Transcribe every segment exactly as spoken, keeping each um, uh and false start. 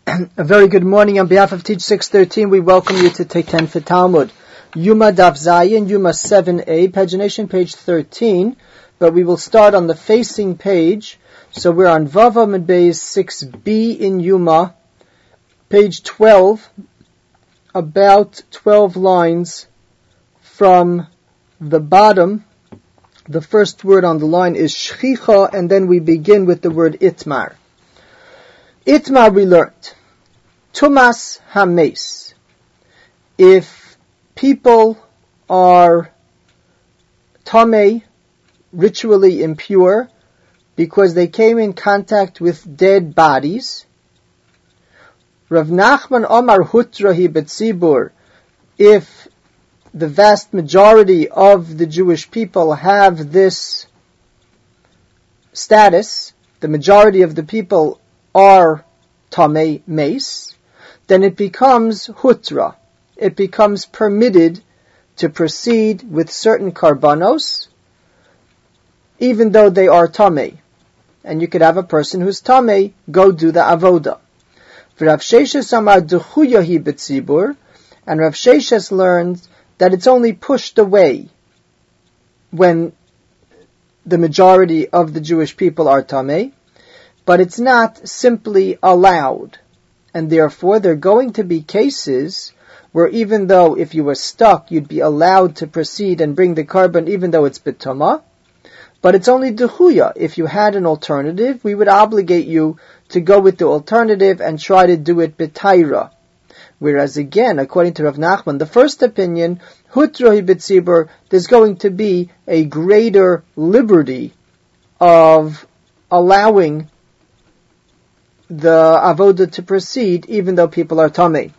A very good morning on behalf of Teach six thirteen. We welcome you to Take ten for Talmud. Yuma Daf Zayin, Yuma seven a, pagination page thirteen, but we will start on the facing page. So we're on Vava Medbeis six b in Yuma, page twelve, about twelve lines from the bottom. The first word on the line is Shchicha, and then we begin with the word Itmar. Itmar we learned. Tumas Hames. If people are Tameh, ritually impure, because they came in contact with dead bodies, Rav Nachman Omar Hutrahi Betzibur, if the vast majority of the Jewish people have this status, the majority of the people are Tamei Meis, then it becomes Hutra. It becomes permitted to proceed with certain karbanos, even though they are Tamei. And you could have a person who's Tamei go do the avoda. Rav Sheshes Amar Duchuyahi Betzibur, and Rav Sheshes learns that it's only pushed away when the majority of the Jewish people are Tamei, but it's not simply allowed. And therefore, there are going to be cases where even though if you were stuck, you'd be allowed to proceed and bring the carbon even though it's betama, but it's only duchuya. If you had an alternative, we would obligate you to go with the alternative and try to do it betaira. Whereas again, according to Rav Nachman, the first opinion, hutrohi betzibur, there's going to be a greater liberty of allowing the avoda to proceed, even though people are tamei.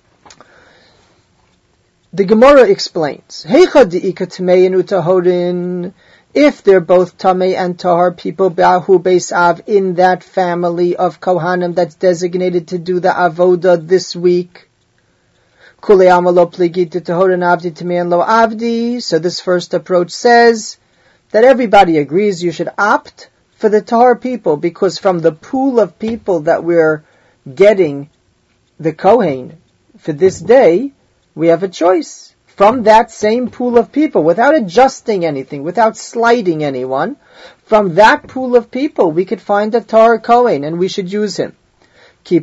The Gemara explains, Heicha di'ika tamein utahorin, if they're both tamei and tahar people, ba'hu beisav, in that family of kohanim that's designated to do the avoda this week, kulei amalo pligi titahorin avdi tamein lo avdi. So this first approach says that everybody agrees you should opt for the Tahar people, because from the pool of people that we're getting the Kohen for this day, we have a choice. From that same pool of people, without adjusting anything, without slighting anyone, from that pool of people, we could find a Tahar Kohen, and we should use him. The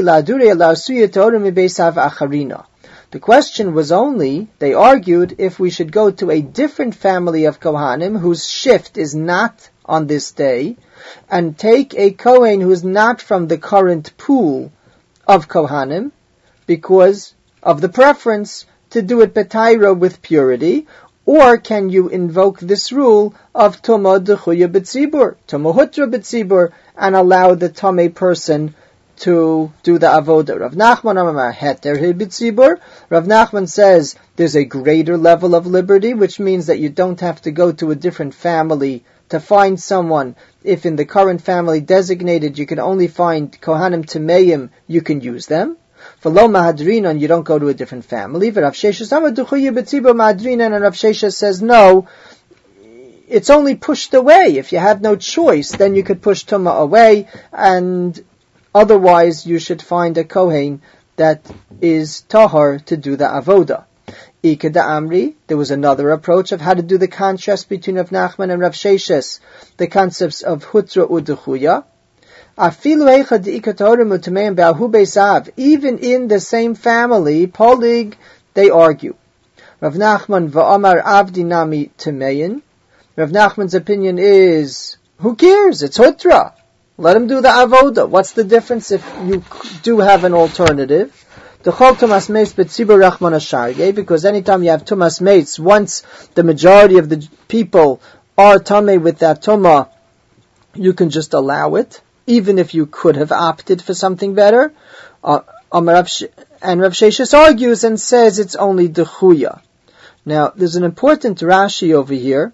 question was only, they argued, if we should go to a different family of Kohanim, whose shift is not on this day, and take a Kohen who is not from the current pool of Kohanim, because of the preference to do it betaira with purity, or can you invoke this rule of Tumah Dechuya B'tzibur, Tumah Hutra B'tzibur, and allow the Tamei person to do the avoda? Rav Nachman Amar Heter B'tzibur. Rav Nachman says there's a greater level of liberty, which means that you don't have to go to a different family to find someone. If in the current family designated you can only find Kohanim Tameim, you can use them. For Lo Mahadrinan, you don't go to a different family. For Rav Sheshes Amar Duchuya B'tzibur Mahadrinan, and Rav Sheshes says no, it's only pushed away. If you have no choice, then you could push Tumah away, and otherwise you should find a Kohen that is Tahar to do the Avoda. Ika da Amri, there was another approach of how to do the contrast between Rav Nachman and Rav Sheshes, the concepts of Hutra U'Dechuya. Afilu Eicha De'ika Torim U'Tameim Ba'ahu Beisav, even in the same family, Polig, they argue. Rav Nachman Va'amar Avdi Nami Tamein. Rav Nachman's opinion is, who cares? It's Hutra. Let him do the Avoda. What's the difference if you do have an alternative? The Chol Tumas Meis Betzibur Rachman Asharge, because anytime you have Tumas Meis, once the majority of the people are Tamei with that Tumah, you can just allow it, even if you could have opted for something better. Uh, and Rav Sheshes argues and says it's only Dechuya. Now, there's an important Rashi over here.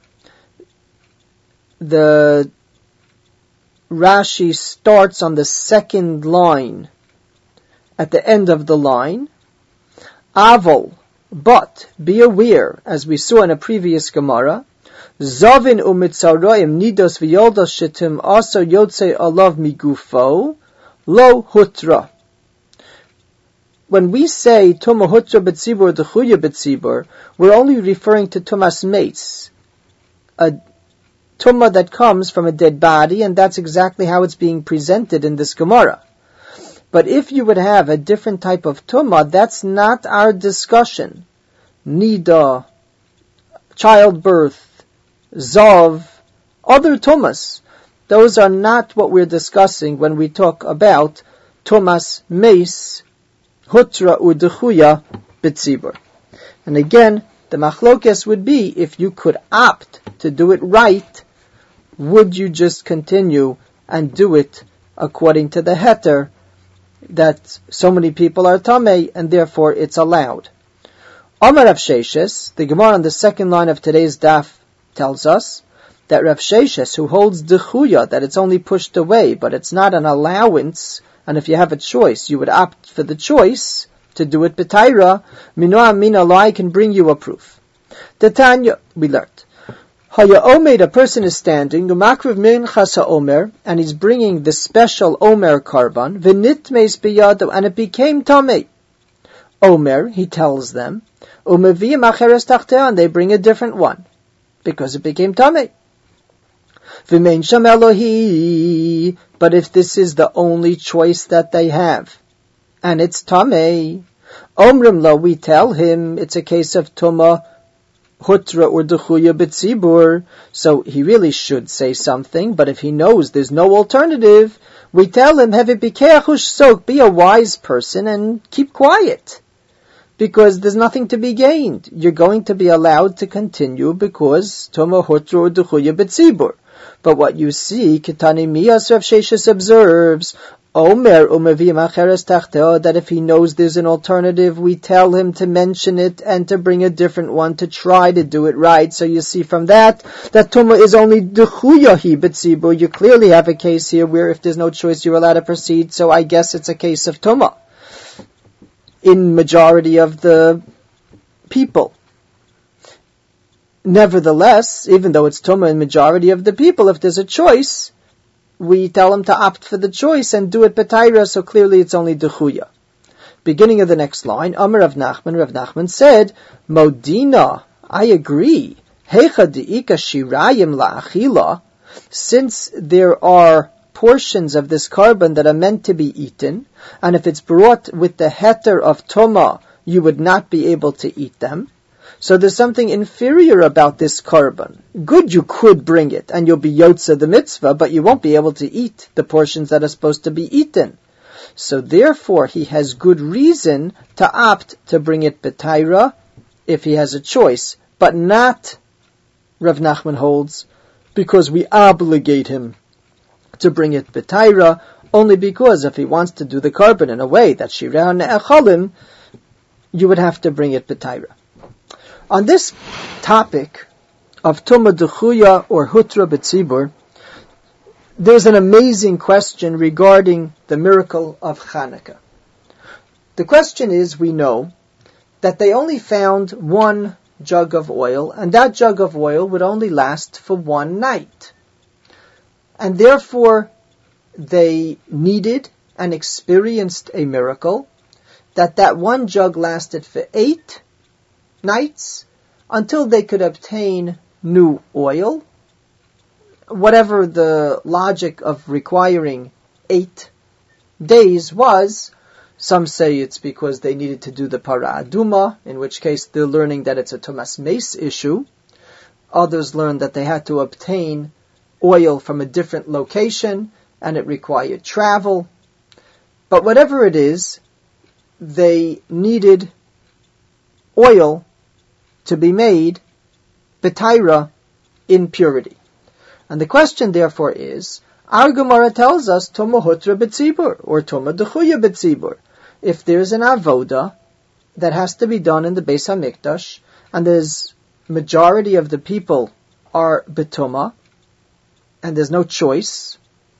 The Rashi starts on the second line, at the end of the line, Avol, but be aware, as we saw in a previous Gemara, Zavin u'mitzaroim nidos v'yoldos shetim aso yotze alav migufo lo hutra. when we say Tumah Hutra B'tzibur D'chuya B'tzibur, we're only referring to Tumas Meis, a Tumah that comes from a dead body, and that's exactly how it's being presented in this Gemara. But if you would have a different type of Tumah, that's not our discussion. Nida, childbirth, Zav, other Tumas. Those are not what we're discussing when we talk about Tumas Meis, Hutra U'Dechuya B'tzibur. And again, the machlokes would be, if you could opt to do it right, would you just continue and do it according to the heter that so many people are tamei and therefore it's allowed? Amar Rav Sheshes, the Gemara on the second line of today's daf tells us that Rav Sheshes, who holds Dechuya, that it's only pushed away, but it's not an allowance, and if you have a choice, you would opt for the choice to do it b'taira, minoa mina lo, I can bring you a proof. The Tanya, we learned. Haya omed, a person is standing, umakriv minchas ha'omer, and he's bringing the special omer karban, v'nitmeis biyado, and it became tamei. Omer, he tells them, umeviyim acheres tachteh, and they bring a different one, because it became tamei. V'mein sham Elohi, but if this is the only choice that they have, and it's tamei, omrim lo, we tell him it's a case of tumah hutra or dechuya b'tzibur, so he really should say something, but if he knows there's no alternative, we tell him, have it bikeachush sok, be a wise person and keep quiet, because there's nothing to be gained. You're going to be allowed to continue because tumah hutra or dechuya b'tzibur. But what you see, Ketani Miyas Rav Sheshes observes, Omer umevim acheres tachteo, that if he knows there's an alternative, we tell him to mention it and to bring a different one to try to do it right. So you see from that, that Tumah is only Dechuyahi B'tzibur. You clearly have a case here where if there's no choice, you're allowed to proceed. So I guess it's a case of Tumah in majority of the people. Nevertheless, even though it's Tumah in majority of the people, if there's a choice, we tell him to opt for the choice and do it b'taira, so clearly it's only Dechuya. Beginning of the next line, Amar Rav Nachman, Rav Nachman said, Modina, I agree, Hecha de'ika shirayim la'achila, since there are portions of this carbon that are meant to be eaten, and if it's brought with the heter of Tumah, you would not be able to eat them. So there's something inferior about this carbon. Good, you could bring it, and you'll be yotza the mitzvah, but you won't be able to eat the portions that are supposed to be eaten. So therefore, he has good reason to opt to bring it b'taira, if he has a choice, but not, Rav Nachman holds, because we obligate him to bring it b'taira, only because if he wants to do the carbon in a way that shirah ne'echalim, you would have to bring it b'taira. On this topic of Tumah Dechuya or Hutra B'tzibur, there's an amazing question regarding the miracle of Chanukah. The question is, we know that they only found one jug of oil, and that jug of oil would only last for one night. And therefore, they needed and experienced a miracle, that that one jug lasted for eight nights until they could obtain new oil. Whatever the logic of requiring eight days was, some say it's because they needed to do the para aduma, in which case they're learning that it's a Tumas Meis issue. Others learned that they had to obtain oil from a different location and it required travel. But whatever it is, they needed oil to be made b'taira in purity. And the question therefore is, our Gemara tells us Tumah Hutra B'tzibur or Tumah Dechuya B'tzibur. If there's an avoda that has to be done in the Beis HaMikdash, and there's majority of the people are b'tumah, and there's no choice,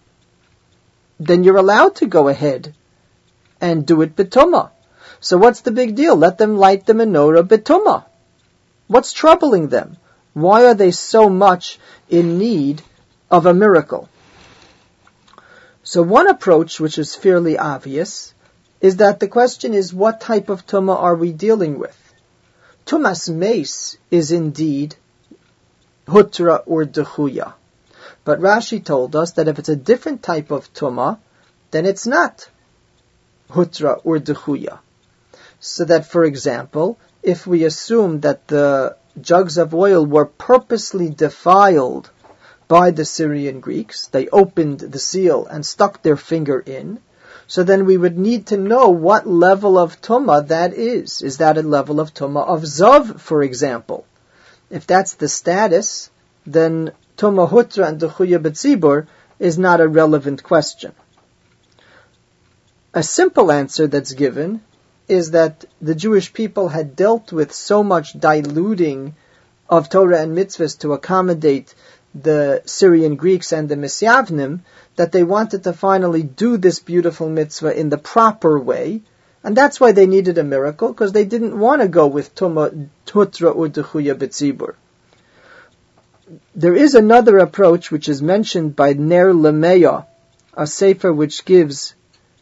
then you're allowed to go ahead and do it b'tumah. So what's the big deal? Let them light the menorah b'tumah. What's troubling them? Why are they so much in need of a miracle? So one approach, which is fairly obvious, is that the question is, what type of tumah are we dealing with? Tumas meis is indeed hutra or dechuya. But Rashi told us that if it's a different type of tumah, then it's not hutra or dechuya. So that, for example, if we assume that the jugs of oil were purposely defiled by the Syrian Greeks, they opened the seal and stuck their finger in, so then we would need to know what level of tumah that is. Is that a level of tumah of zav, for example? If that's the status, then tumah hutra and dechuya b'tzibur is not a relevant question. A simple answer that's given is that the Jewish people had dealt with so much diluting of Torah and mitzvahs to accommodate the Syrian Greeks and the Misyavnim, that they wanted to finally do this beautiful mitzvah in the proper way, and that's why they needed a miracle, because they didn't want to go with Tumah, Hutra or Dechuya B'tzibur. There is another approach which is mentioned by Ner Lameya, a sefer which gives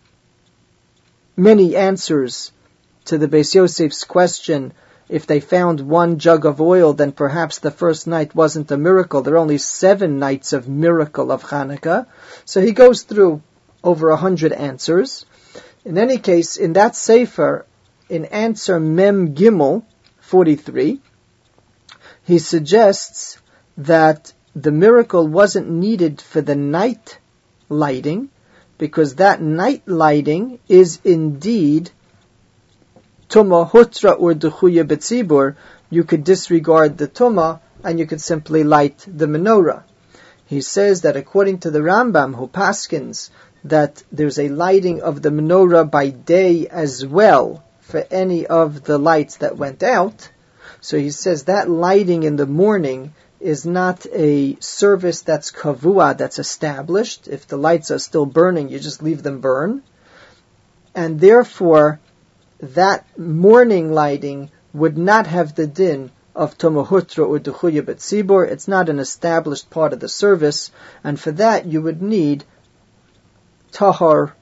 many answers to the Beis Yosef's question, if they found one jug of oil, then perhaps the first night wasn't a miracle. There are only seven nights of miracle of Hanukkah. So he goes through over a hundred answers. In any case, in that sefer, in answer Mem Gimel forty-three, he suggests that the miracle wasn't needed for the night lighting, because that night lighting is indeed Tumah Hutra or Dechuya B'tzibur. You could disregard the Tumah and you could simply light the menorah. He says that according to the Rambam, who paskins that there's a lighting of the menorah by day as well for any of the lights that went out, so he says that lighting in the morning is not a service that's kavua, that's established. If the lights are still burning, you just leave them burn. And therefore, that morning lighting would not have the din of Tumah Hutra or Dechuya B'tzibur. It's not an established part of the service, and for that you would need tahar,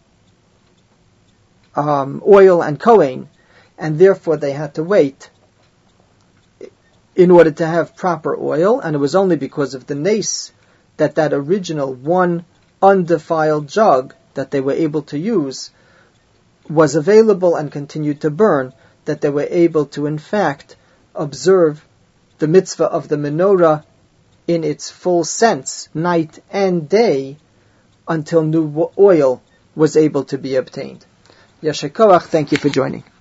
um, oil and kohen, and therefore they had to wait in order to have proper oil, and it was only because of the nace that that original one undefiled jug that they were able to use was available and continued to burn, that they were able to in fact observe the mitzvah of the menorah in its full sense, night and day, until new oil was able to be obtained. Yasher Koach, thank you for joining.